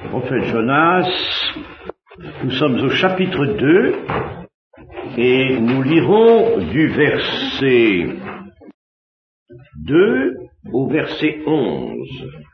Prophète Jonas, nous sommes au chapitre 2 et nous lirons du verset 2 au verset 11.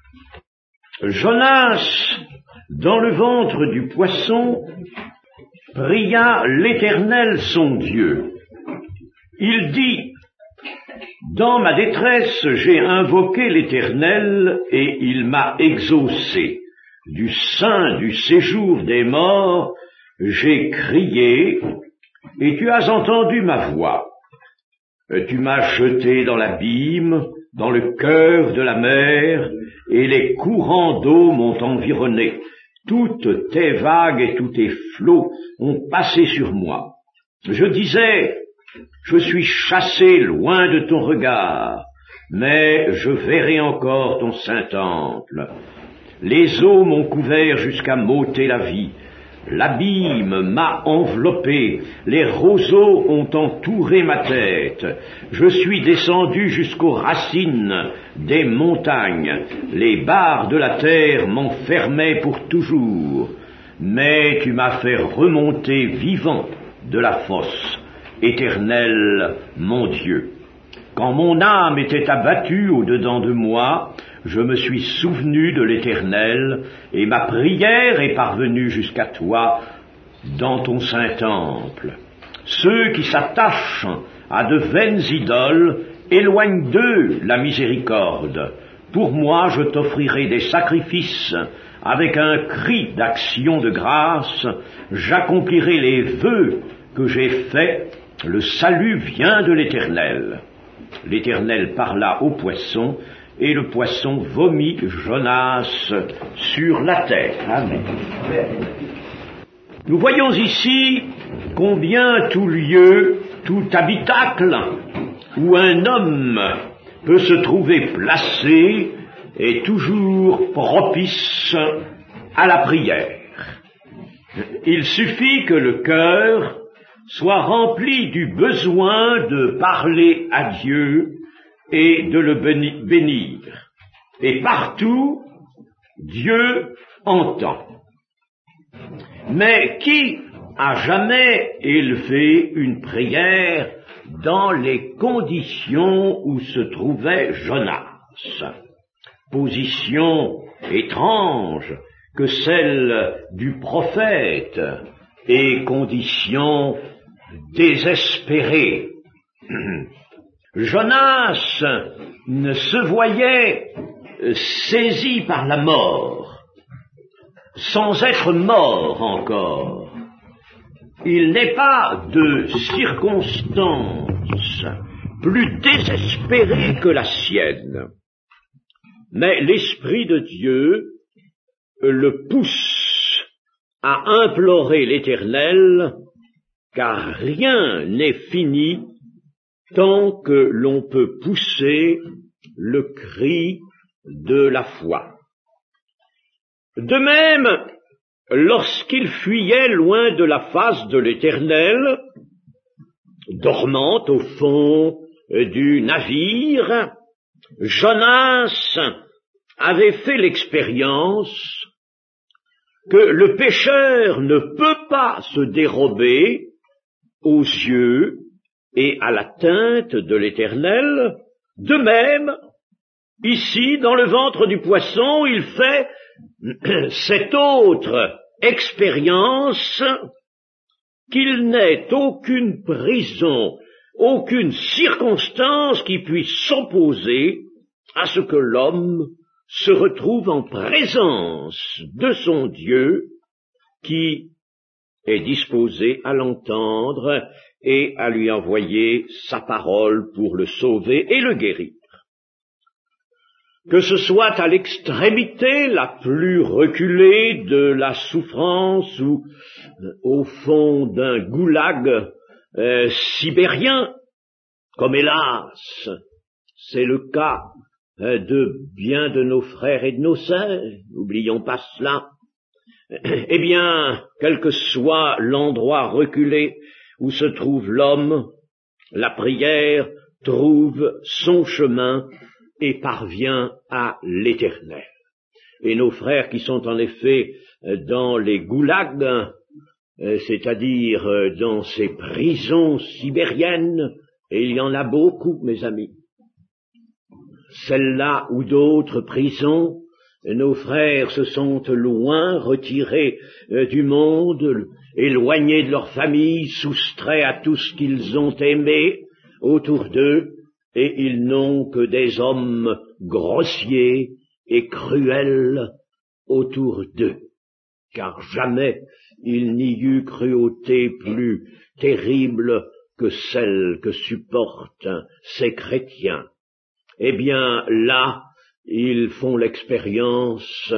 Jonas, dans le ventre du poisson, pria l'Éternel son Dieu. Il dit: dans ma détresse, j'ai invoqué l'Éternel et il m'a exaucé. Du sein du séjour des morts, j'ai crié et tu as entendu ma voix. Tu m'as jeté dans l'abîme, dans le cœur de la mer, et les courants d'eau m'ont environné. Toutes tes vagues et tous tes flots ont passé sur moi. Je disais: je suis chassé loin de ton regard, mais je verrai encore ton saint temple. Les eaux m'ont couvert jusqu'à m'ôter la vie. L'abîme m'a enveloppé, les roseaux ont entouré ma tête. Je suis descendu jusqu'aux racines des montagnes. Les barres de la terre m'enfermaient pour toujours. Mais tu m'as fait remonter vivant de la fosse. Éternel, mon Dieu, quand mon âme était abattue au-dedans de moi, je me suis souvenu de l'Éternel, et ma prière est parvenue jusqu'à toi dans ton saint temple. Ceux qui s'attachent à de vaines idoles, éloignent d'eux la miséricorde. Pour moi, je t'offrirai des sacrifices. Avec un cri d'action de grâce, j'accomplirai les vœux que j'ai faits. Le salut vient de l'Éternel. L'Éternel parla au poisson, et le poisson vomit Jonas sur la terre. Amen. Nous voyons ici combien tout lieu, tout habitacle où un homme peut se trouver placé est toujours propice à la prière. Il suffit que le cœur soit rempli du besoin de parler à Dieu et de le bénir. Et partout, Dieu entend. Mais qui a jamais élevé une prière dans les conditions où se trouvait Jonas? Position étrange que celle du prophète et condition désespérée. Jonas ne se voyait saisi par la mort, sans être mort encore. Il n'est pas de circonstance plus désespérée que la sienne, mais l'Esprit de Dieu le pousse à implorer l'Éternel, car rien n'est fini tant que l'on peut pousser le cri de la foi. De même, lorsqu'il fuyait loin de la face de l'Éternel, dormant au fond du navire, Jonas avait fait l'expérience que le pécheur ne peut pas se dérober aux yeux et à l'atteinte de l'Éternel. De même, ici, dans le ventre du poisson, il fait cette autre expérience qu'il n'est aucune prison, aucune circonstance qui puisse s'opposer à ce que l'homme se retrouve en présence de son Dieu qui est disposé à l'entendre et à lui envoyer sa parole pour le sauver et le guérir. Que ce soit à l'extrémité la plus reculée de la souffrance ou au fond d'un goulag sibérien, comme hélas, c'est le cas de bien de nos frères et de nos sœurs, n'oublions pas cela. Eh bien, quel que soit l'endroit reculé où se trouve l'homme, la prière trouve son chemin et parvient à l'Éternel. et nos frères qui sont en effet dans les goulags, c'est-à-dire dans ces prisons sibériennes, et il y en a beaucoup, mes amis. Celles-là ou d'autres prisons, nos frères se sont loin, retirés du monde, éloignés de leur famille, soustraits à tout ce qu'ils ont aimé autour d'eux, et ils n'ont que des hommes grossiers et cruels autour d'eux, car jamais il n'y eut cruauté plus terrible que celle que supportent ces chrétiens. Eh bien, là, ils font l'expérience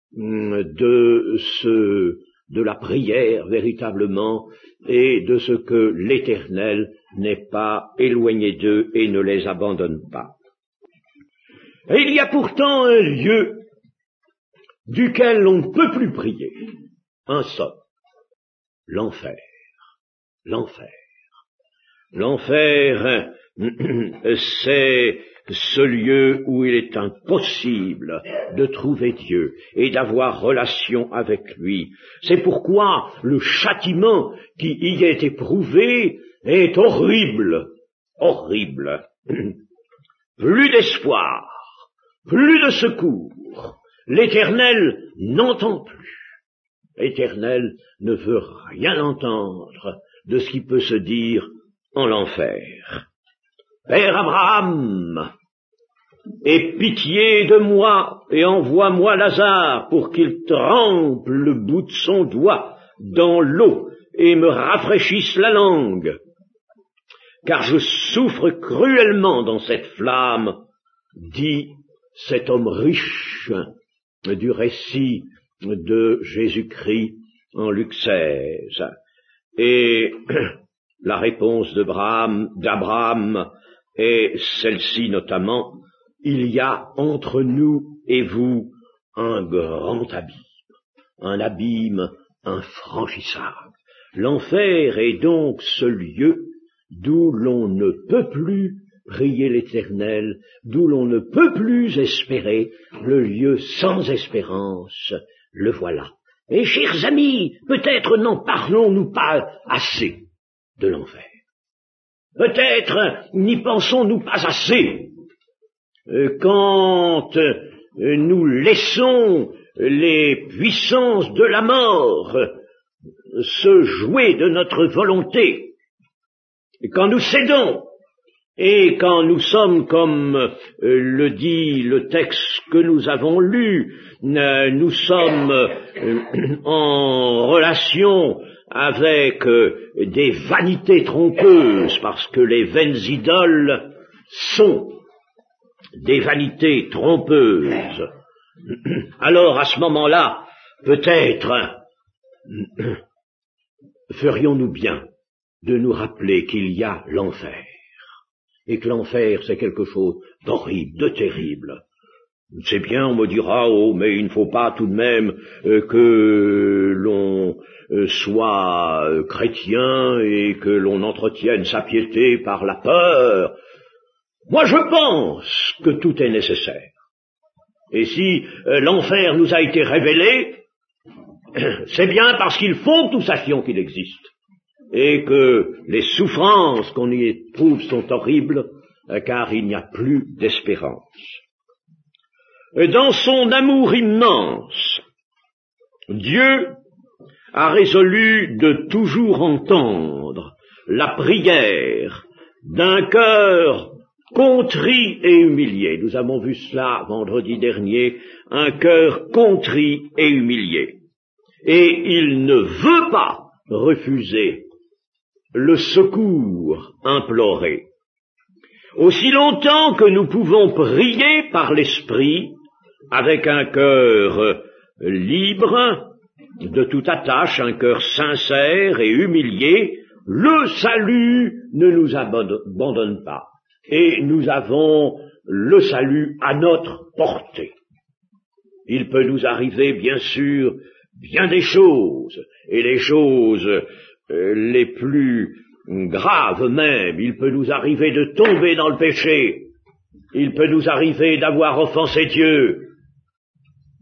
de la prière véritablement, et de ce que l'Éternel n'est pas éloigné d'eux et ne les abandonne pas. Et il y a pourtant un lieu duquel on ne peut plus prier, un seul, l'enfer. L'enfer. L'enfer, c'est ce lieu où il est impossible de trouver Dieu et d'avoir relation avec lui. C'est pourquoi le châtiment qui y est éprouvé est horrible, horrible. Plus d'espoir, plus de secours. L'Éternel n'entend plus. L'Éternel ne veut rien entendre de ce qui peut se dire en l'enfer. Père Abraham, aie pitié de moi et envoie-moi Lazare pour qu'il trempe le bout de son doigt dans l'eau et me rafraîchisse la langue, car je souffre cruellement dans cette flamme, dit cet homme riche du récit de Jésus-Christ en Luc 16. Et la réponse d'Abraham est celle-ci notamment: il y a entre nous et vous un grand abîme infranchissable. L'enfer est donc ce lieu d'où l'on ne peut plus prier l'Éternel, d'où l'on ne peut plus espérer, le lieu sans espérance, le voilà. Et chers amis, peut-être n'en parlons-nous pas assez de l'enfer. Peut-être n'y pensons-nous pas assez quand nous laissons les puissances de la mort se jouer de notre volonté, quand nous cédons et quand nous sommes, comme le dit le texte que nous avons lu, nous sommes en relation avec des vanités trompeuses, parce que les vaines idoles sont des vanités trompeuses. Alors à ce moment-là, peut-être ferions-nous bien de nous rappeler qu'il y a l'enfer, et que l'enfer c'est quelque chose d'horrible, de terrible. C'est bien, on me dira, oh, mais il ne faut pas tout de même que l'on soit chrétien et que l'on entretienne sa piété par la peur. Moi je pense que tout est nécessaire. Et si l'enfer nous a été révélé, c'est bien parce qu'il faut que nous sachions qu'il existe, et que les souffrances qu'on y éprouve sont horribles, car il n'y a plus d'espérance. Dans son amour immense, Dieu a résolu de toujours entendre la prière d'un cœur contrit et humilié. Nous avons vu cela vendredi dernier, un cœur contrit et humilié. Et il ne veut pas refuser le secours imploré. Aussi longtemps que nous pouvons prier par l'Esprit, avec un cœur libre de toute attache, un cœur sincère et humilié, le salut ne nous abandonne pas. Et nous avons le salut à notre portée. Il peut nous arriver, bien sûr, bien des choses, et les choses les plus graves même. Il peut nous arriver de tomber dans le péché, il peut nous arriver d'avoir offensé Dieu,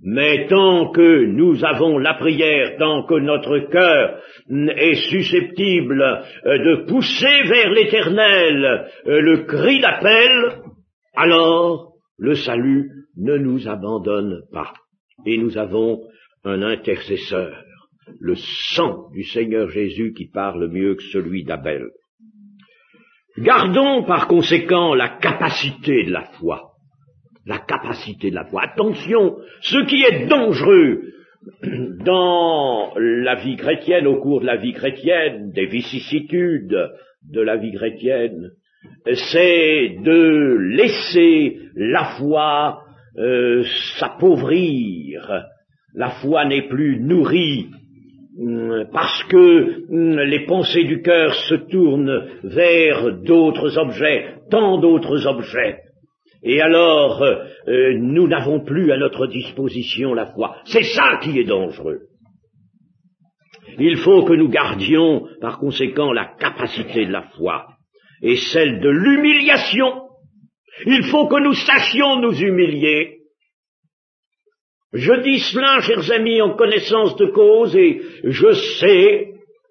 Mais tant que nous avons la prière, tant que notre cœur est susceptible de pousser vers l'Éternel le cri d'appel, alors le salut ne nous abandonne pas. Et nous avons un intercesseur, le sang du Seigneur Jésus qui parle mieux que celui d'Abel. Gardons par conséquent la capacité de la foi. La capacité de la foi. Attention, ce qui est dangereux dans la vie chrétienne, au cours de la vie chrétienne, des vicissitudes de la vie chrétienne, c'est de laisser la foi s'appauvrir. La foi n'est plus nourrie parce que les pensées du cœur se tournent vers d'autres objets, tant d'autres objets. Et alors, nous n'avons plus à notre disposition la foi. C'est ça qui est dangereux. Il faut que nous gardions, par conséquent, la capacité de la foi et celle de l'humiliation. Il faut que nous sachions nous humilier. Je dis cela, chers amis, en connaissance de cause, et je sais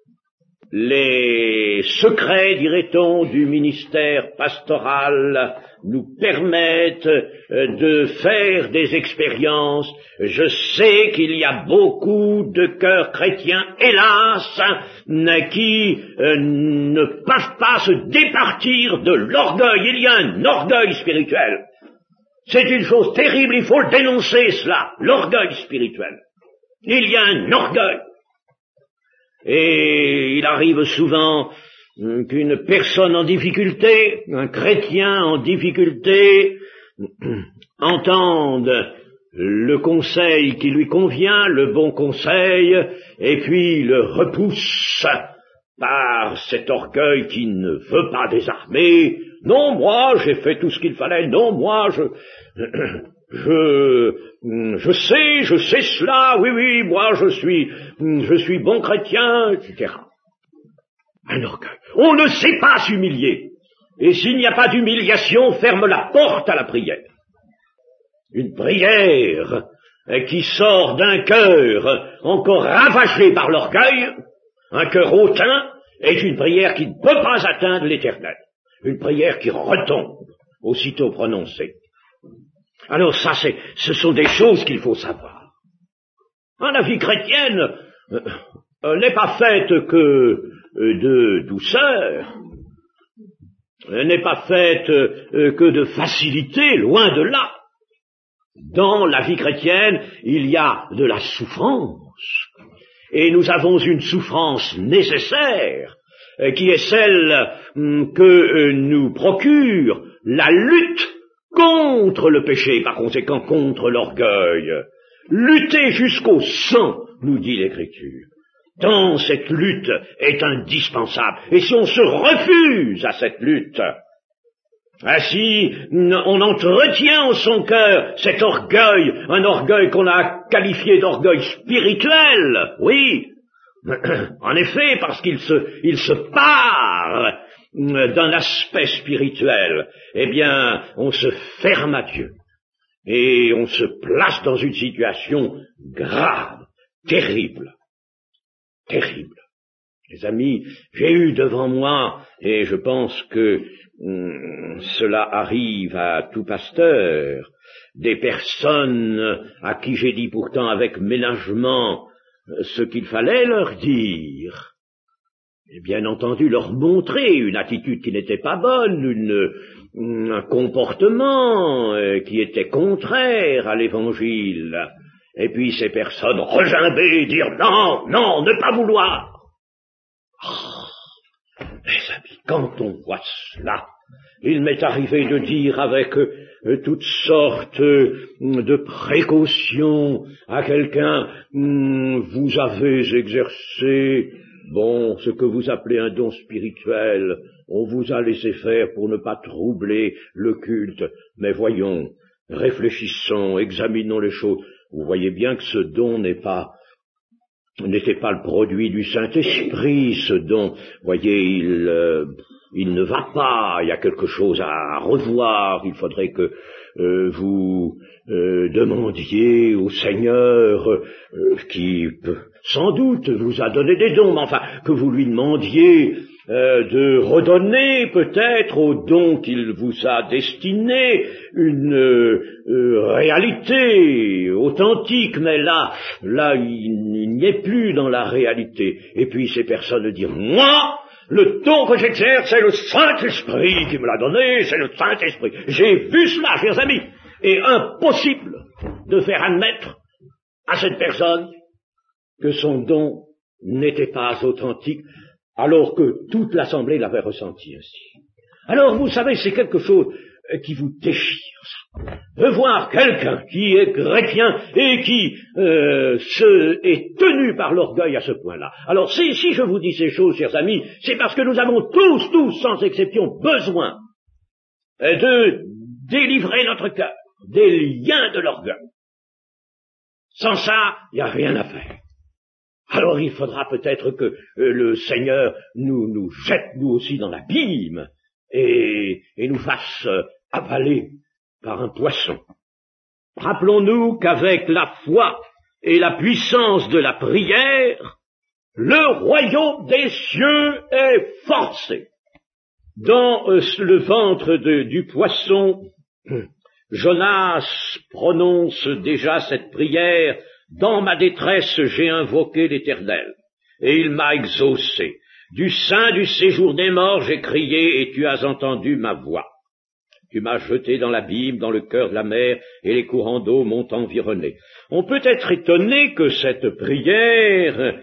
les secrets, dirait-on, du ministère pastoral nous permettent de faire des expériences. Je sais qu'il y a beaucoup de cœurs chrétiens, hélas, qui ne peuvent pas se départir de l'orgueil. Il y a un orgueil spirituel. C'est une chose terrible, il faut le dénoncer cela, l'orgueil spirituel. Il y a un orgueil. Et il arrive souvent qu'une personne en difficulté, un chrétien en difficulté, entende le conseil qui lui convient, le bon conseil, et puis le repousse par cet orgueil qui ne veut pas désarmer. Non, moi, j'ai fait tout ce qu'il fallait. Non, moi, je sais cela. Oui, moi, je suis bon chrétien, etc. Un orgueil. On ne sait pas s'humilier. Et s'il n'y a pas d'humiliation, ferme la porte à la prière. Une prière qui sort d'un cœur encore ravagé par l'orgueil, un cœur hautain, est une prière qui ne peut pas atteindre l'Éternel. Une prière qui retombe, aussitôt prononcée. Alors ça, ce sont des choses qu'il faut savoir. La vie chrétienne n'est pas faite que de douceur, n'est pas faite que de facilité, loin de là. Dans la vie chrétienne, il y a de la souffrance. Et nous avons une souffrance nécessaire, qui est celle que nous procure la lutte contre le péché, par conséquent contre l'orgueil. Lutter jusqu'au sang, nous dit l'Écriture. Tant cette lutte est indispensable. Et si on se refuse à cette lutte, ainsi on entretient en son cœur cet orgueil, un orgueil qu'on a qualifié d'orgueil spirituel, oui, en effet, parce qu'il se pare d'un aspect spirituel, eh bien, on se ferme à Dieu, et on se place dans une situation grave, terrible. Les amis, j'ai eu devant moi, et je pense que cela arrive à tout pasteur, des personnes à qui j'ai dit pourtant avec ménagement ce qu'il fallait leur dire, et bien entendu leur montrer une attitude qui n'était pas bonne, un comportement qui était contraire à l'Évangile, et puis ces personnes regimber, dire non, ne pas vouloir. Mes amis, quand on voit cela, il m'est arrivé de dire avec toutes sortes de précautions à quelqu'un, vous avez exercé, ce que vous appelez un don spirituel, on vous a laissé faire pour ne pas troubler le culte, mais voyons, réfléchissons, examinons les choses, vous voyez bien que ce don n'était pas le produit du Saint-Esprit, ce don, voyez, il ne va pas, il y a quelque chose à revoir, il faudrait que vous demandiez au Seigneur, qui sans doute vous a donné des dons, mais enfin, que vous lui demandiez de redonner peut-être aux dons qu'il vous a destinés une réalité authentique, mais là il n'y est plus dans la réalité. Et puis ces personnes dirent, moi, le don que j'exerce, c'est le Saint-Esprit qui me l'a donné, c'est le Saint-Esprit. J'ai vu cela, chers amis, et impossible de faire admettre à cette personne que son don n'était pas authentique, alors que toute l'assemblée l'avait ressenti ainsi. Alors, vous savez, c'est quelque chose qui vous déchire, ça. De voir quelqu'un qui est chrétien et qui est tenu par l'orgueil à ce point-là. Alors, si je vous dis ces choses, chers amis, c'est parce que nous avons tous, sans exception, besoin de délivrer notre cœur des liens de l'orgueil. Sans ça, il n'y a rien à faire. Alors il faudra peut-être que le Seigneur nous jette nous aussi dans l'abîme et nous fasse avaler par un poisson. Rappelons-nous qu'avec la foi et la puissance de la prière, le royaume des cieux est forcé. Dans le ventre du poisson, Jonas prononce déjà cette prière. Dans ma détresse, j'ai invoqué l'Éternel, et il m'a exaucé. Du sein du séjour des morts, j'ai crié, et tu as entendu ma voix. Tu m'as jeté dans l'abîme, dans le cœur de la mer, et les courants d'eau m'ont environné. On peut être étonné que cette prière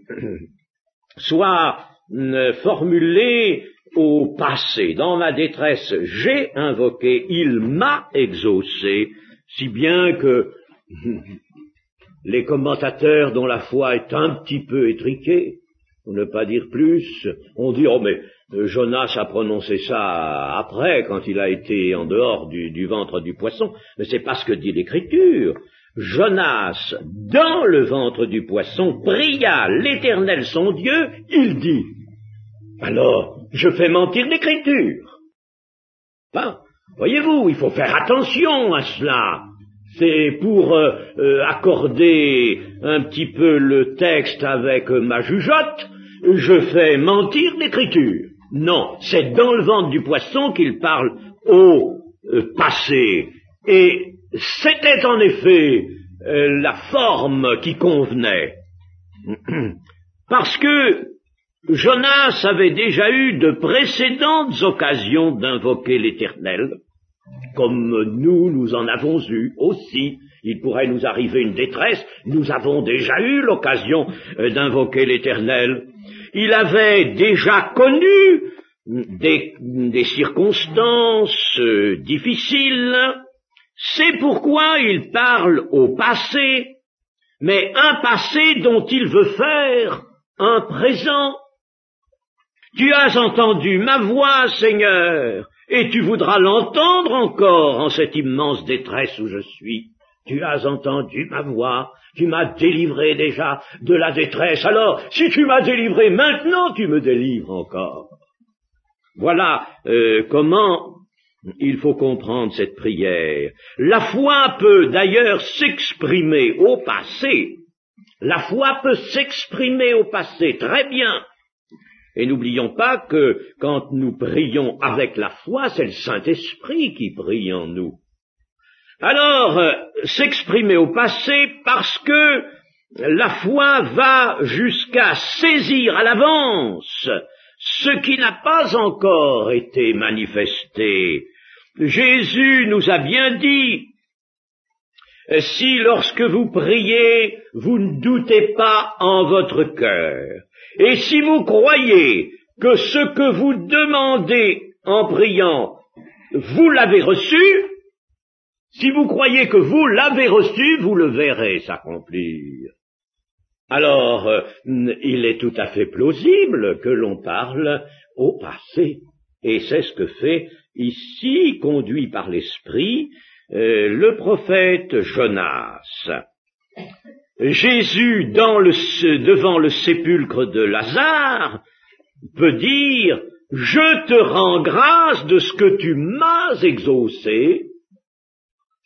soit formulée au passé. Dans ma détresse, j'ai invoqué, il m'a exaucé, si bien que les commentateurs dont la foi est un petit peu étriquée, pour ne pas dire plus, ont dit, oh mais Jonas a prononcé ça après, quand il a été en dehors du ventre du poisson, mais c'est pas ce que dit l'Écriture. Jonas, dans le ventre du poisson, pria l'Éternel son Dieu, il dit, alors, je fais mentir l'Écriture. Ben, voyez-vous, il faut faire attention à cela. C'est pour accorder un petit peu le texte avec ma jugeote, je fais mentir l'Écriture. Non, c'est dans le ventre du poisson qu'il parle au passé. Et c'était en effet la forme qui convenait. Parce que Jonas avait déjà eu de précédentes occasions d'invoquer l'Éternel, comme nous en avons eu aussi. Il pourrait nous arriver une détresse, nous avons déjà eu l'occasion d'invoquer l'Éternel. Il avait déjà connu des circonstances difficiles, c'est pourquoi il parle au passé, mais un passé dont il veut faire un présent. Tu as entendu ma voix, Seigneur, et tu voudras l'entendre encore en cette immense détresse où je suis. Tu as entendu ma voix, tu m'as délivré déjà de la détresse, alors si tu m'as délivré maintenant, tu me délivres encore. Voilà comment il faut comprendre cette prière. La foi peut d'ailleurs s'exprimer au passé. La foi peut s'exprimer au passé, très bien. Et n'oublions pas que quand nous prions avec la foi, c'est le Saint-Esprit qui prie en nous. Alors, s'exprimer au passé parce que la foi va jusqu'à saisir à l'avance ce qui n'a pas encore été manifesté. Jésus nous a bien dit, si lorsque vous priez, vous ne doutez pas en votre cœur, et si vous croyez que ce que vous demandez en priant, vous l'avez reçu, si vous croyez que vous l'avez reçu, vous le verrez s'accomplir. Alors, il est tout à fait plausible que l'on parle au passé, et c'est ce que fait ici, conduit par l'Esprit, le prophète Jonas. Jésus, devant le sépulcre de Lazare, peut dire « Je te rends grâce de ce que tu m'as exaucé ».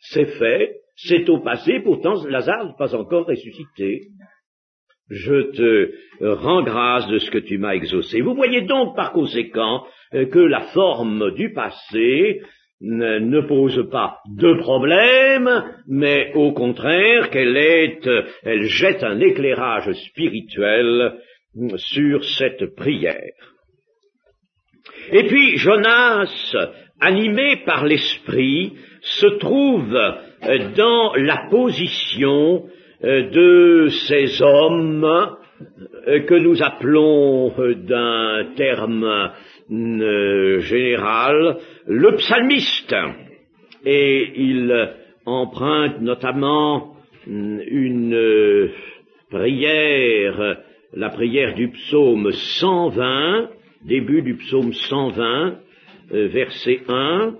c'est fait, c'est au passé, pourtant Lazare n'est pas encore ressuscité. Je te rends grâce de ce que tu m'as exaucé. Vous voyez donc par conséquent que la forme du passé ne pose pas de problème, mais au contraire elle jette un éclairage spirituel sur cette prière. Et puis Jonas, animé par l'Esprit, se trouve dans la position de ces hommes que nous appelons d'un terme général le psalmiste. Et il emprunte notamment une prière, la prière du psaume 120, début du psaume 120, verset 1.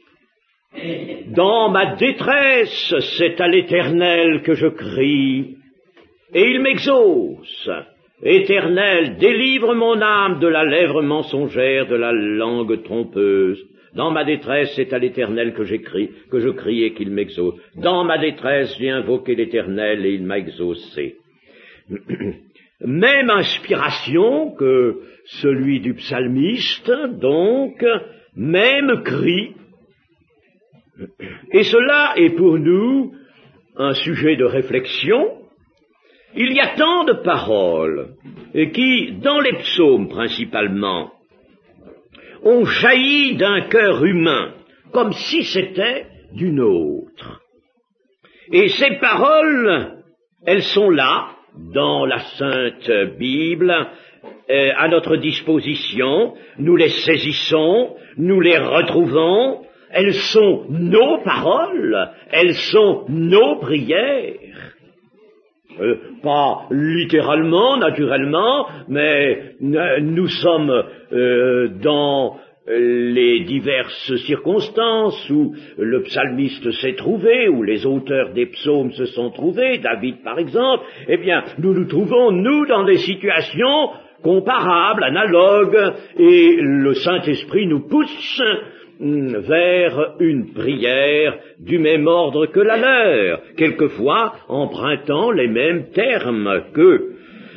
Dans ma détresse, c'est à l'Éternel que je crie, et il m'exauce. Éternel, délivre mon âme de la lèvre mensongère, de la langue trompeuse. Dans ma détresse, c'est à l'Éternel que je crie et qu'il m'exauce. Dans ma détresse, j'ai invoqué l'Éternel et il m'a exaucé. Même inspiration que celui du psalmiste, donc, même cri. Et cela est pour nous un sujet de réflexion. Il y a tant de paroles qui, dans les psaumes principalement, ont jailli d'un cœur humain, comme si c'était d'une autre. Et ces paroles, elles sont là, dans la Sainte Bible, à notre disposition, nous les saisissons, nous les retrouvons, elles sont nos paroles, elles sont nos prières. Pas littéralement, naturellement, mais nous sommes dans les diverses circonstances où le psalmiste s'est trouvé, où les auteurs des psaumes se sont trouvés, David par exemple, eh bien, nous nous trouvons, nous, dans des situations comparables, analogues, et le Saint-Esprit nous pousse vers une prière du même ordre que la leur, quelquefois empruntant les mêmes termes qu'eux.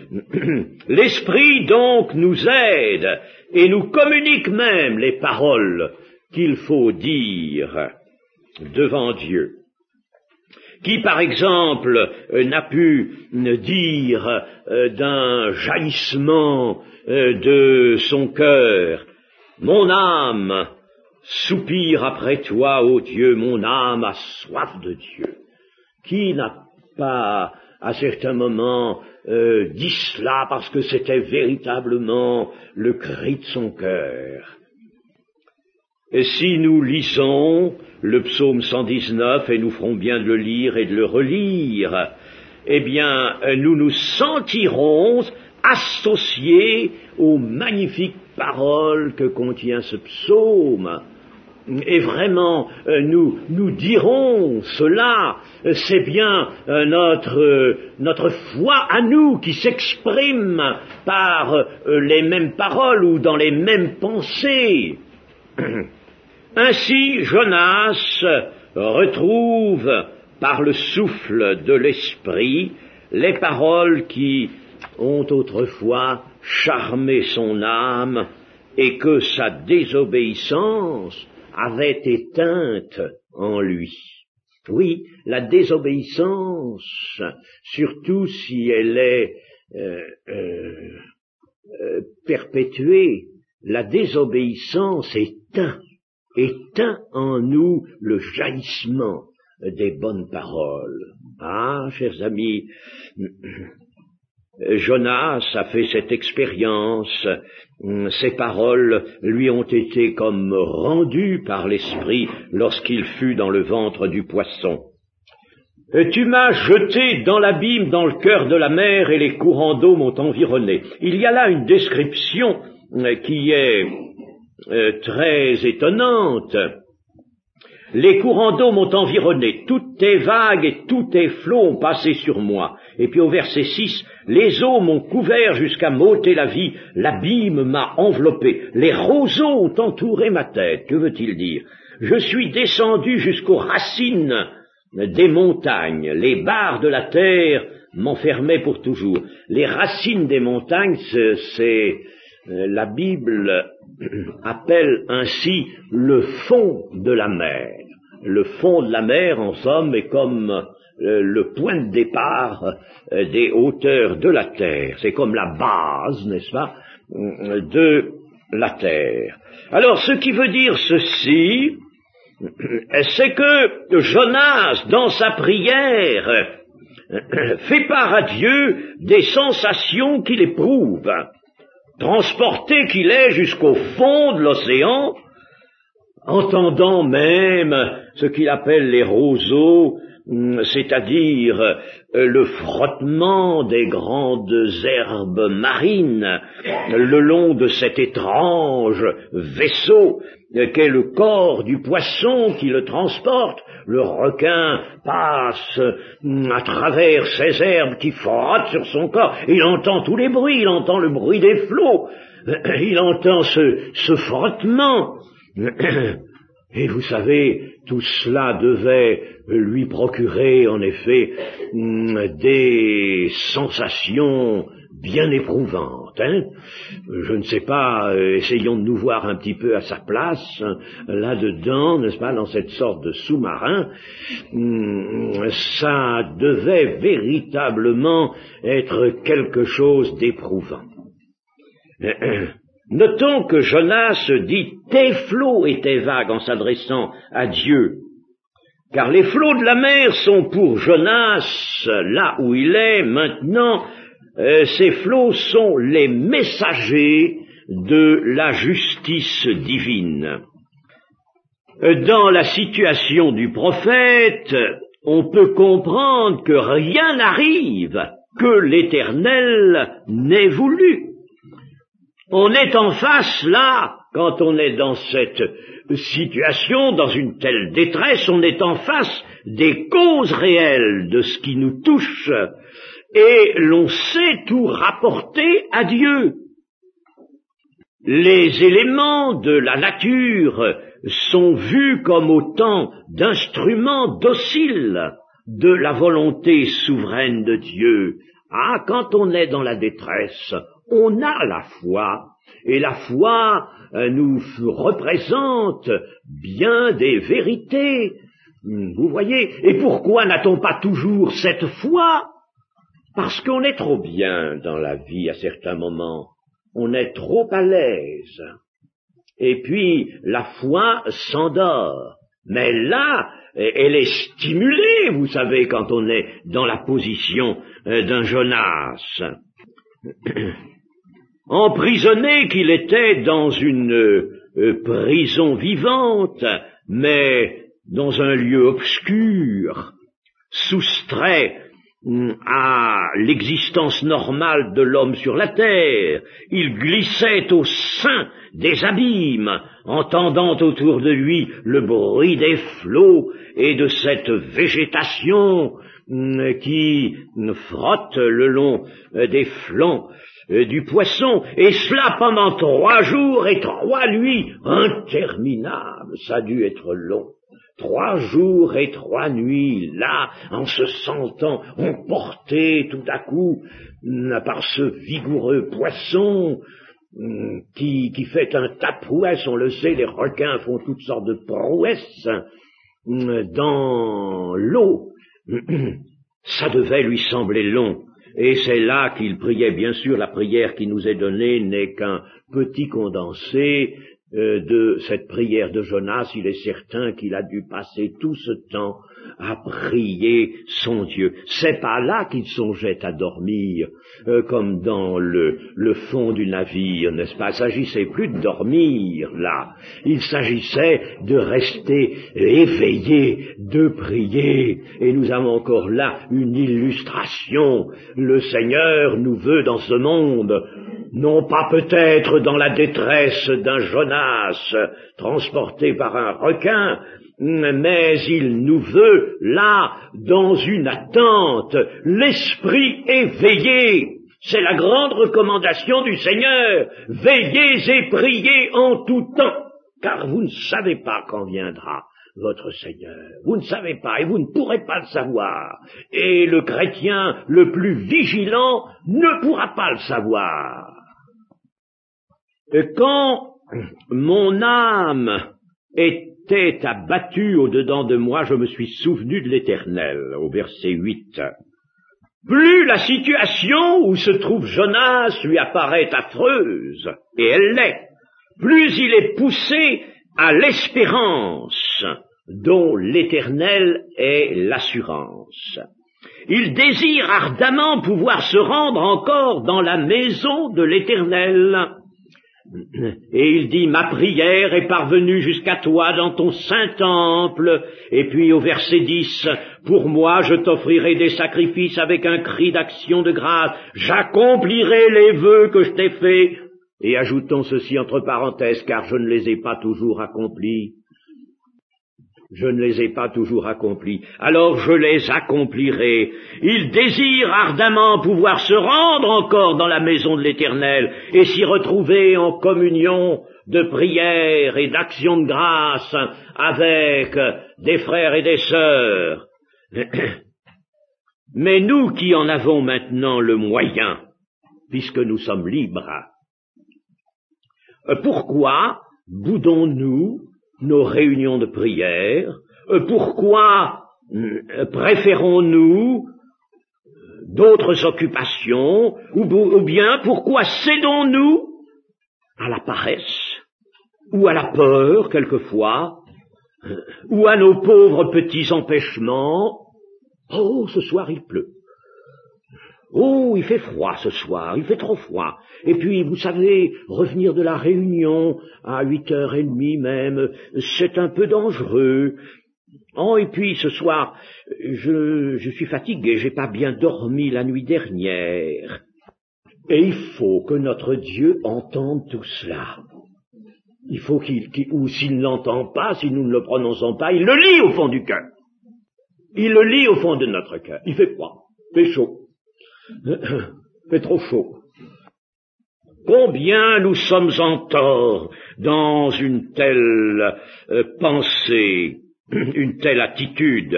L'Esprit donc nous aide et nous communique même les paroles qu'il faut dire devant Dieu. Qui, par exemple, n'a pu dire d'un jaillissement de son cœur, « Mon âme soupire après toi, ô Dieu, mon âme a soif de Dieu. » Qui n'a pas, à certains moments, dit cela parce que c'était véritablement le cri de son cœur? Et si nous lisons le psaume 119, et nous ferons bien de le lire et de le relire, eh bien, nous nous sentirons associés aux magnifiques paroles que contient ce psaume. Et vraiment, nous dirons cela, c'est bien notre foi à nous qui s'exprime par les mêmes paroles ou dans les mêmes pensées. Ainsi, Jonas retrouve par le souffle de l'Esprit les paroles qui ont autrefois charmé son âme et que sa désobéissance avait éteinte en lui. Oui, la désobéissance, surtout si elle est perpétuée, la désobéissance éteint en nous le jaillissement des bonnes paroles. Ah, chers amis, Jonas a fait cette expérience, ces paroles lui ont été comme rendues par l'Esprit lorsqu'il fut dans le ventre du poisson. Tu m'as jeté dans l'abîme, dans le cœur de la mer, et les courants d'eau m'ont environné. Il y a là une description qui est très étonnante. Les courants d'eau m'ont environné, toutes tes vagues et tous tes flots ont passé sur moi. Et puis au verset 6, les eaux m'ont couvert jusqu'à m'ôter la vie, l'abîme m'a enveloppé, les roseaux ont entouré ma tête. Que veut-il dire? Je suis descendu jusqu'aux racines des montagnes, les barres de la terre m'enfermaient pour toujours. Les racines des montagnes, c'est la Bible appelle ainsi le fond de la mer. Le fond de la mer, en somme, est comme le point de départ des hauteurs de la terre. C'est comme la base, n'est-ce pas, de la terre. Alors, ce qui veut dire ceci, c'est que Jonas, dans sa prière, fait part à Dieu des sensations qu'il éprouve. Transporté qu'il est jusqu'au fond de l'océan, entendant même ce qu'il appelle les roseaux, c'est-à-dire le frottement des grandes herbes marines le long de cet étrange vaisseau qu'est le corps du poisson qui le transporte. Le requin passe à travers ces herbes qui frottent sur son corps. Il entend tous les bruits, il entend le bruit des flots, il entend ce frottement. Et vous savez, tout cela devait lui procurer en effet des sensations bien éprouvantes. Je ne sais pas, essayons de nous voir un petit peu à sa place, là-dedans, n'est-ce pas, dans cette sorte de sous-marin. Ça devait véritablement être quelque chose d'éprouvant. Notons que Jonas dit « tes flots et tes vagues » en s'adressant à Dieu, car les flots de la mer sont pour Jonas, là où il est maintenant, ces flots sont les messagers de la justice divine. Dans la situation du prophète, on peut comprendre que rien n'arrive que l'Éternel n'ait voulu. On est en face, là, quand on est dans cette situation, dans une telle détresse, on est en face des causes réelles de ce qui nous touche, et l'on sait tout rapporter à Dieu. Les éléments de la nature sont vus comme autant d'instruments dociles de la volonté souveraine de Dieu. Ah, quand on est dans la détresse, on a la foi, et la foi nous représente bien des vérités. Vous voyez, et pourquoi n'a-t-on pas toujours cette foi? Parce qu'on est trop bien dans la vie à certains moments, on est trop à l'aise, et puis la foi s'endort. Mais là, elle est stimulée, vous savez, quand on est dans la position d'un Jonas. Emprisonné qu'il était dans une prison vivante, mais dans un lieu obscur, soustrait à l'existence normale de l'homme sur la terre, il glissait au sein des abîmes, entendant autour de lui le bruit des flots et de cette végétation qui frotte le long des flancs du poisson, et cela pendant 3 jours et 3 nuits, interminable, ça a dû être long. 3 jours et 3 nuits, là, en se sentant emporté tout à coup par ce vigoureux poisson qui fait un tas de prouesses. On le sait, les requins font toutes sortes de prouesses dans l'eau. Ça devait lui sembler long. Et c'est là qu'il priait. Bien sûr, la prière qui nous est donnée n'est qu'un petit condensé de cette prière de Jonas. Il est certain qu'il a dû passer tout ce temps à prier son Dieu. C'est pas là qu'il songeait à dormir, comme dans le fond du navire, n'est-ce pas? Il s'agissait plus de dormir, là. Il s'agissait de rester éveillé, de prier. Et nous avons encore là une illustration. Le Seigneur nous veut dans ce monde, non pas peut-être dans la détresse d'un Jonas transporté par un requin, mais il nous veut là dans une attente, l'esprit éveillé. C'est la grande recommandation du Seigneur. Veillez et priez en tout temps, car vous ne savez pas quand viendra votre Seigneur. Vous ne savez pas et vous ne pourrez pas le savoir. Et le chrétien le plus vigilant ne pourra pas le savoir. Et quand mon âme était abattue au-dedans de moi, je me suis souvenu de l'Éternel, au verset 8. Plus la situation où se trouve Jonas lui apparaît affreuse, et elle l'est, plus il est poussé à l'espérance dont l'Éternel est l'assurance. Il désire ardemment pouvoir se rendre encore dans la maison de l'Éternel. Et il dit, ma prière est parvenue jusqu'à toi dans ton saint temple. Et puis au verset 10, pour moi je t'offrirai des sacrifices avec un cri d'action de grâce. J'accomplirai les vœux que je t'ai faits. Et ajoutons ceci entre parenthèses, car je ne les ai pas toujours accomplis. Je ne les ai pas toujours accomplis, alors je les accomplirai. Il désire ardemment pouvoir se rendre encore dans la maison de l'Éternel et s'y retrouver en communion de prière et d'action de grâce avec des frères et des sœurs. Mais nous qui en avons maintenant le moyen, puisque nous sommes libres, pourquoi boudons-nous nos réunions de prière? Pourquoi préférons-nous d'autres occupations? Ou bien pourquoi cédons-nous à la paresse? Ou à la peur, quelquefois? Ou à nos pauvres petits empêchements? Oh, ce soir il pleut. Oh, il fait froid ce soir, il fait trop froid. Et puis, vous savez, revenir de la réunion à 8h30 même, c'est un peu dangereux. Oh, et puis ce soir, je suis fatigué, j'ai pas bien dormi la nuit dernière. Et il faut que notre Dieu entende tout cela. Il faut ou s'il ne l'entend pas, si nous ne le prononçons pas, il le lit au fond du cœur. Il le lit au fond de notre cœur. Il fait froid, il fait chaud. C'est trop chaud. Combien nous sommes en tort dans une telle pensée, une telle attitude.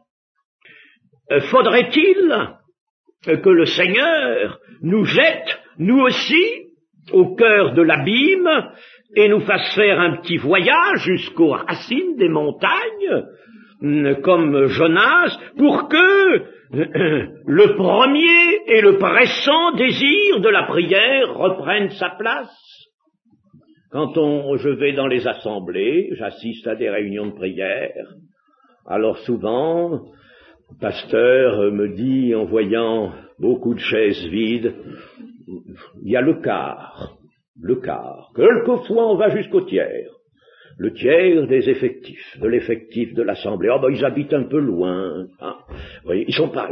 Faudrait-il que le Seigneur nous jette, nous aussi, au cœur de l'abîme et nous fasse faire un petit voyage jusqu'aux racines des montagnes, comme Jonas, pour que le premier et le pressant désir de la prière reprenne sa place? Quand je vais dans les assemblées, j'assiste à des réunions de prière, alors souvent, le pasteur me dit, en voyant beaucoup de chaises vides, il y a le quart, quelquefois on va jusqu'au tiers. Le tiers des effectifs, de l'effectif de l'Assemblée. Oh ils habitent un peu loin. Hein. Vous voyez, ils sont pas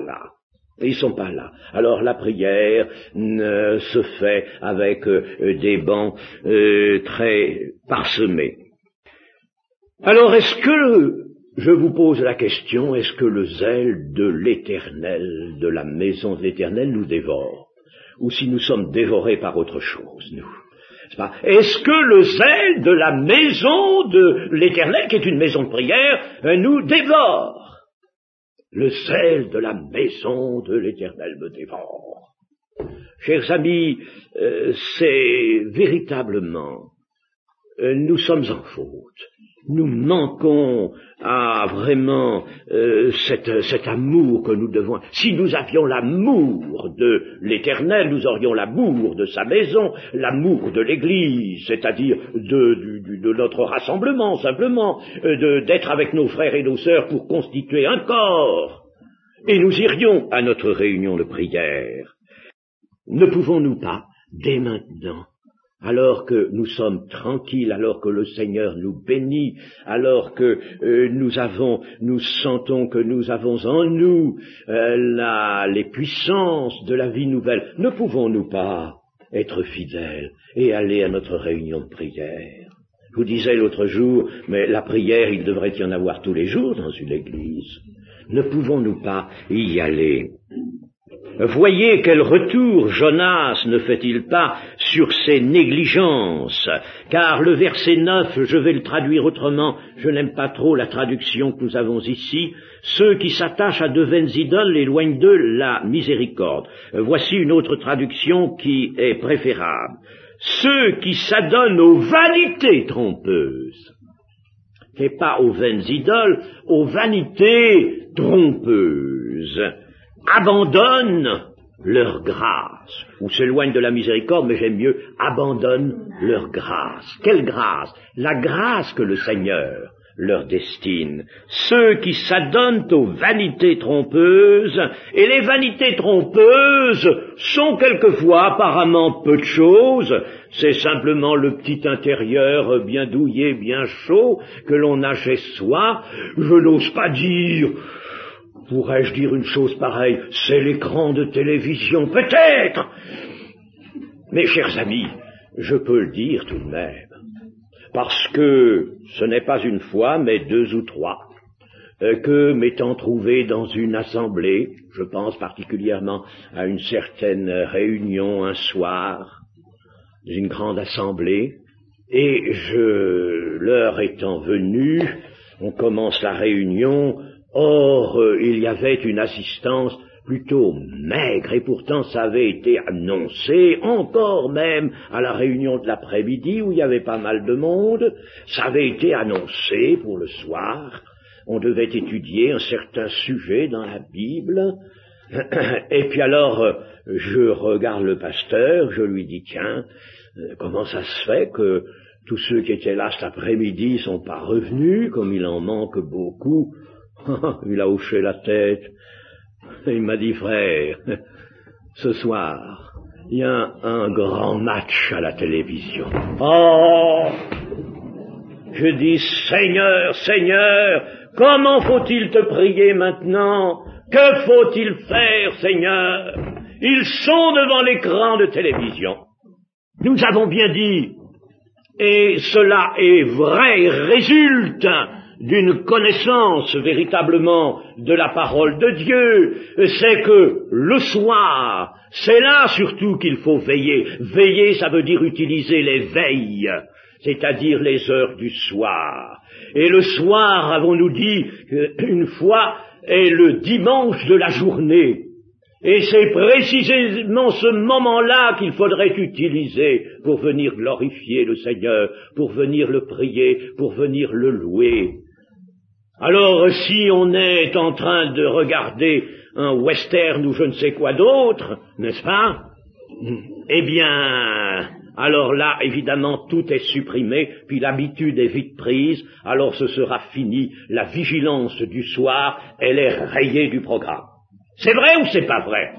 là. Alors la prière se fait avec des bancs très parsemés. Alors est-ce que, je vous pose la question, est-ce que le zèle de l'Éternel, de la maison de l'Éternel nous dévore? Ou si nous sommes dévorés par autre chose, nous? Est-ce que le zèle de la maison de l'Éternel, qui est une maison de prière, nous dévore? Le zèle de la maison de l'Éternel me dévore. Chers amis, c'est véritablement, nous sommes en faute. Nous manquons à vraiment cet amour que nous devons. Si nous avions l'amour de l'Éternel, nous aurions l'amour de sa maison, l'amour de l'Église, c'est-à-dire de notre rassemblement, simplement, d'être avec nos frères et nos sœurs pour constituer un corps. Et nous irions à notre réunion de prière. Ne pouvons-nous pas, dès maintenant, alors que nous sommes tranquilles, alors que le Seigneur nous bénit, alors que nous sentons que nous avons en nous les puissances de la vie nouvelle, ne pouvons-nous pas être fidèles et aller à notre réunion de prière? Je vous disais l'autre jour, mais la prière, il devrait y en avoir tous les jours dans une église. Ne pouvons-nous pas y aller? Voyez quel retour Jonas ne fait-il pas sur ses négligences, car le verset 9, je vais le traduire autrement, je n'aime pas trop la traduction que nous avons ici, ceux qui s'attachent à de vaines idoles éloignent d'eux la miséricorde. Voici une autre traduction qui est préférable. Ceux qui s'adonnent aux vanités trompeuses, et pas aux vaines idoles, aux vanités trompeuses, abandonnent leur grâce, ou s'éloignent de la miséricorde, mais j'aime mieux, abandonnent leur grâce. Quelle grâce? La grâce que le Seigneur leur destine. Ceux qui s'adonnent aux vanités trompeuses, et les vanités trompeuses sont quelquefois apparemment peu de choses, c'est simplement le petit intérieur bien douillet, bien chaud, que l'on a chez soi. Je n'ose pas dire, pourrais-je dire une chose pareille, c'est l'écran de télévision, peut-être. Mes chers amis, je peux le dire tout de même, parce que ce n'est pas une fois, mais 2 ou 3, que m'étant trouvé dans une assemblée, je pense particulièrement à une certaine réunion un soir, une grande assemblée, et l'heure étant venue, on commence la réunion, or il y avait une assistance plutôt maigre, et pourtant ça avait été annoncé, encore même à la réunion de l'après-midi, où il y avait pas mal de monde, ça avait été annoncé pour le soir, on devait étudier un certain sujet dans la Bible, et puis alors je regarde le pasteur, je lui dis, tiens, comment ça se fait que tous ceux qui étaient là cet après-midi sont pas revenus, comme il en manque beaucoup? Il a hoché la tête. Il m'a dit, frère, ce soir, il y a un grand match à la télévision. Oh! Je dis, Seigneur, Seigneur, comment faut-il te prier maintenant? Que faut-il faire, Seigneur? Ils sont devant l'écran de télévision. Nous avons bien dit, et cela est vrai, résulte d'une connaissance véritablement de la parole de Dieu, c'est que le soir, c'est là surtout qu'il faut veiller. Veiller, ça veut dire utiliser les veilles, c'est-à-dire les heures du soir. Et le soir, avons-nous dit, une fois, est le dimanche de la journée. Et c'est précisément ce moment-là qu'il faudrait utiliser pour venir glorifier le Seigneur, pour venir le prier, pour venir le louer. Alors, si on est en train de regarder un western ou je ne sais quoi d'autre, n'est-ce pas? Eh bien, alors là, évidemment, tout est supprimé, puis l'habitude est vite prise, alors ce sera fini. La vigilance du soir, elle est rayée du programme. C'est vrai ou c'est pas vrai?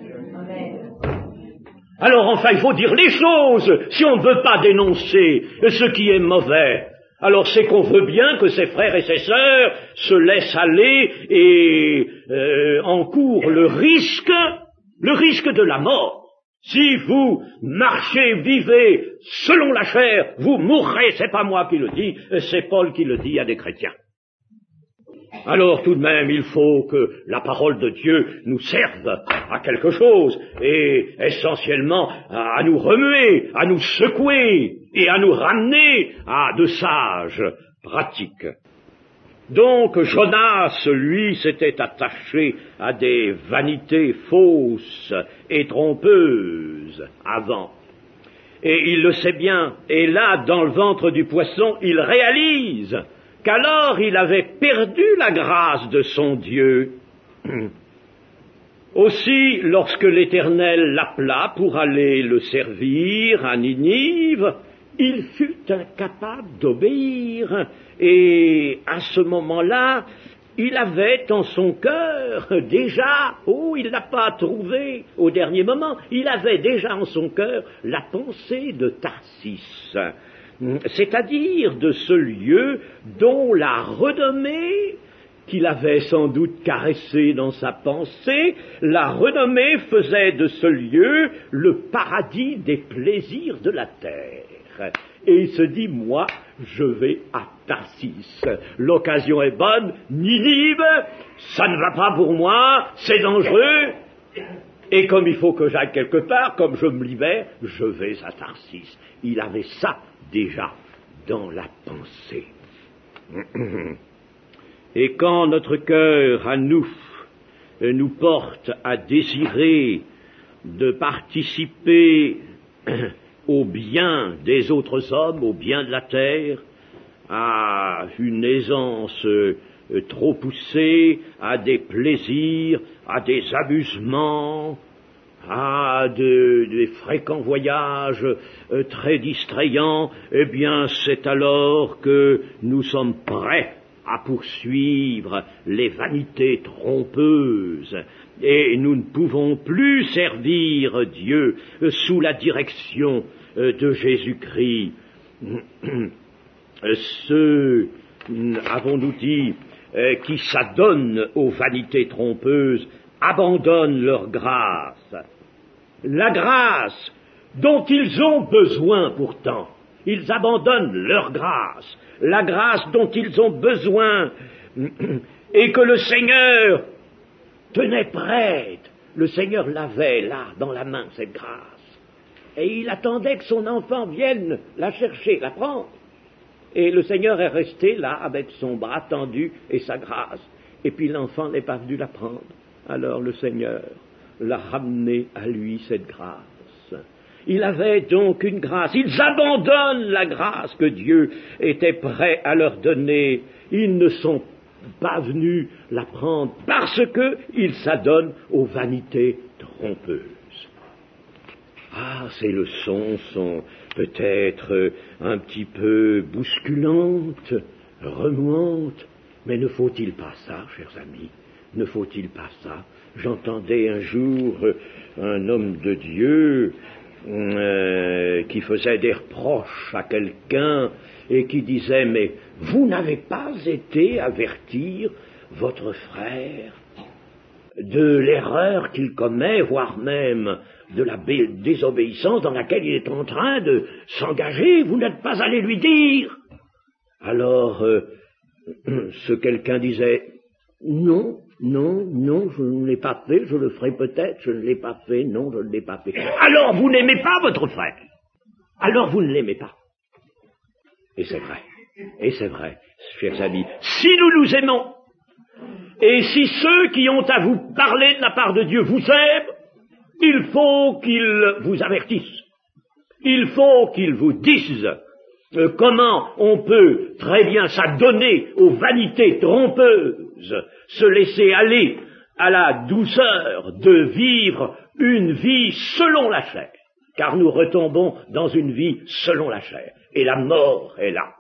Alors enfin, il faut dire les choses, si on ne veut pas dénoncer ce qui est mauvais. Alors c'est qu'on veut bien que ses frères et ses sœurs se laissent aller et encourent le risque de la mort. Si vous marchez, vivez selon la chair, vous mourrez, c'est pas moi qui le dis, c'est Paul qui le dit à des chrétiens. Alors tout de même, il faut que la parole de Dieu nous serve à quelque chose, et essentiellement à nous remuer, à nous secouer, et à nous ramener à de sages pratiques. Donc Jonas, lui, s'était attaché à des vanités fausses et trompeuses avant. Et il le sait bien, et là, dans le ventre du poisson, il réalise qu'alors il avait perdu la grâce de son Dieu. Aussi, lorsque l'Éternel l'appela pour aller le servir à Ninive, il fut incapable d'obéir, et à ce moment-là, il avait en son cœur déjà, il l'a pas trouvé au dernier moment, il avait déjà en son cœur la pensée de Tarsis, c'est-à-dire de ce lieu dont la renommée qu'il avait sans doute caressé dans sa pensée, la renommée faisait de ce lieu le paradis des plaisirs de la terre. et il se dit, moi, je vais à Tarsis. L'occasion est bonne, Ninive, ça ne va pas pour moi, c'est dangereux, et comme il faut que j'aille quelque part, comme je me libère, je vais à Tarsis. Il avait ça déjà dans la pensée. Et quand notre cœur, à nous porte à désirer de participer au bien des autres hommes, au bien de la terre, à une aisance trop poussée, à des plaisirs, à des amusements, à des fréquents voyages très distrayants, eh bien c'est alors que nous sommes prêts à poursuivre les vanités trompeuses, et nous ne pouvons plus servir Dieu sous la direction de Jésus-Christ. Ceux, avons-nous dit, qui s'adonnent aux vanités trompeuses, abandonnent leur grâce. La grâce dont ils ont besoin pourtant, ils abandonnent leur grâce, la grâce dont ils ont besoin, et que le Seigneur tenait prête. Le Seigneur l'avait là, dans la main, cette grâce. Et il attendait que son enfant vienne la chercher, la prendre. Et le Seigneur est resté là, avec son bras tendu et sa grâce. Et puis l'enfant n'est pas venu la prendre. Alors le Seigneur l'a ramené à lui, cette grâce. Il avait donc une grâce. Ils abandonnent la grâce que Dieu était prêt à leur donner. Ils ne sont pas venus la prendre parce qu'ils s'adonnent aux vanités trompeuses. Ah, ces leçons sont peut-être un petit peu bousculantes, remuantes, mais ne faut-il pas ça, chers amis? Ne faut-il pas ça? J'entendais un jour un homme de Dieu qui faisait des reproches à quelqu'un et qui disait, mais vous n'avez pas été avertir votre frère de l'erreur qu'il commet, voire même de la désobéissance dans laquelle il est en train de s'engager, vous n'êtes pas allé lui dire. Alors, ce quelqu'un disait, non, je ne l'ai pas fait, je le ferai peut-être, je ne l'ai pas fait, non, je ne l'ai pas fait. Alors vous n'aimez pas votre frère, alors vous ne l'aimez pas. Et c'est vrai, chers amis, si nous nous aimons, et si ceux qui ont à vous parler de la part de Dieu vous aiment, il faut qu'ils vous avertissent, il faut qu'ils vous disent comment on peut très bien s'adonner aux vanités trompeuses, se laisser aller à la douceur de vivre une vie selon la chair, car nous retombons dans une vie selon la chair, et la mort est là.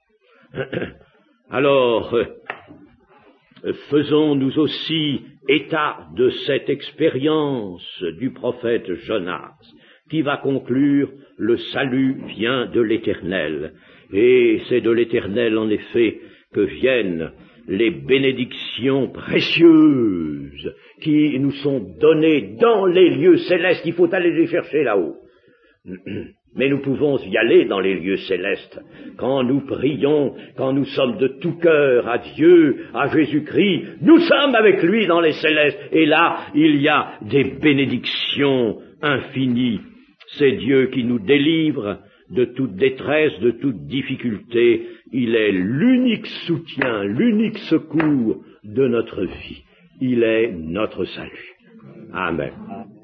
Alors, faisons-nous aussi état de cette expérience du prophète Jonas, qui va conclure « Le salut vient de l'Éternel ». Et c'est de l'Éternel, en effet, que viennent les bénédictions précieuses qui nous sont données dans les lieux célestes. Il faut aller les chercher là-haut. Mais nous pouvons y aller dans les lieux célestes. Quand nous prions, quand nous sommes de tout cœur à Dieu, à Jésus-Christ, nous sommes avec lui dans les célestes. Et là, il y a des bénédictions infinies. C'est Dieu qui nous délivre de toute détresse, de toute difficulté. Il est l'unique soutien, l'unique secours de notre vie. Il est notre salut. Amen.